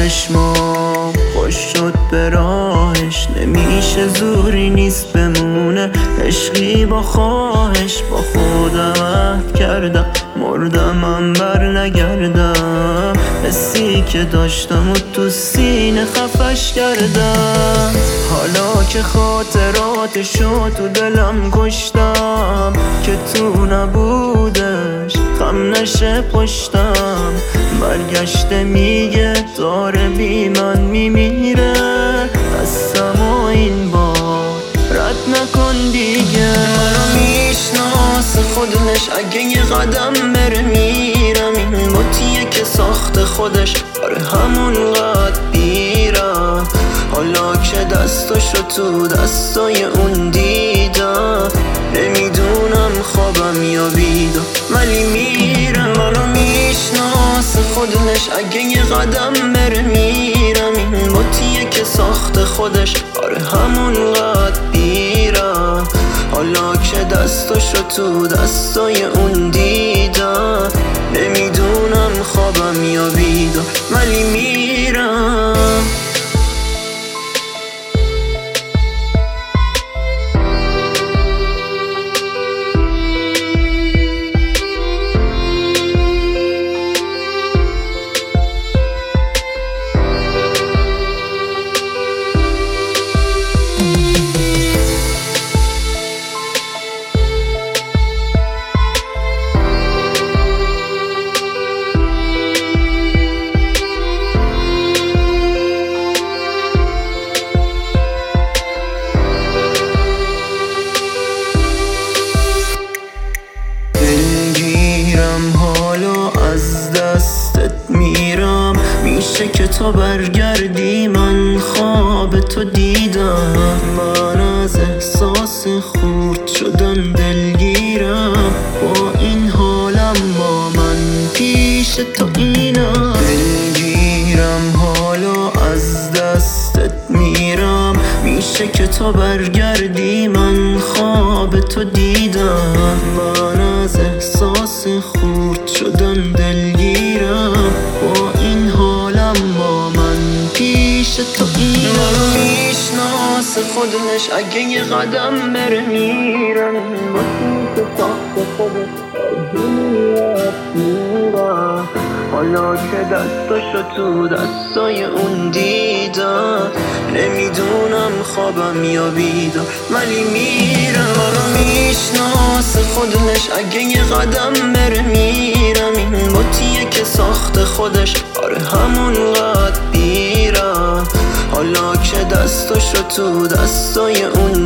چشمام خوش شد به راهش، نمیشه زوری نیست بمونه عشقی با خواهش. با خودم عهد کردم مردم من بر نگردم، حسی که داشتم و تو سینه خفش کردم. حالا که خاطراتشو تو دلم کشتم، که تو نبودش غم نشه پشتم. برگشته میگه داره بی من میمیره، دستم و این بار رد نکن دیگه. منو میشناسه خودش، اگه یه قدم بره میرم. این بطیه که ساخته خودش، آره همون قد بیرم. حالا که دستاشو تو دستای اون دیدم، نمیدونم خوابم یا بیدار ولی میرم. منو میشناسه خودش، اگه یه قدم بره میرم. این بطیه که ساخته خودش، آره همون قد بیرم. حالا که دستاشو تو دستای اون دیدم، نمیدونم خوابم یا بیدار ولی میرم. حالا از دستت میرم، میشه که تا برگردی من خواب تو دیدم. من از احساس خورد شدن دلگیرم، با این حالم با من پیش تو اینم. دلگیرم حالا از دستت میرم، میشه که تا برگردی من خواب تو دیدم. من از احساس خورد شدن دلگیرم، با این حالم با من پیش تو اینم. منو میشناسه خودش، اگه یه قدم بره میرم. با تو ساخته خودش میرم. حالا که دستاشو تو دستای اون دیدم، نمیدونم خوابم یا بیدار ولی میرم. منو میشناسه خودش، اگه یه قدم بره میرم. این بطیه که ساخته خودش، آره همون قد بیرم. حالا که دستاشو تو دستای اون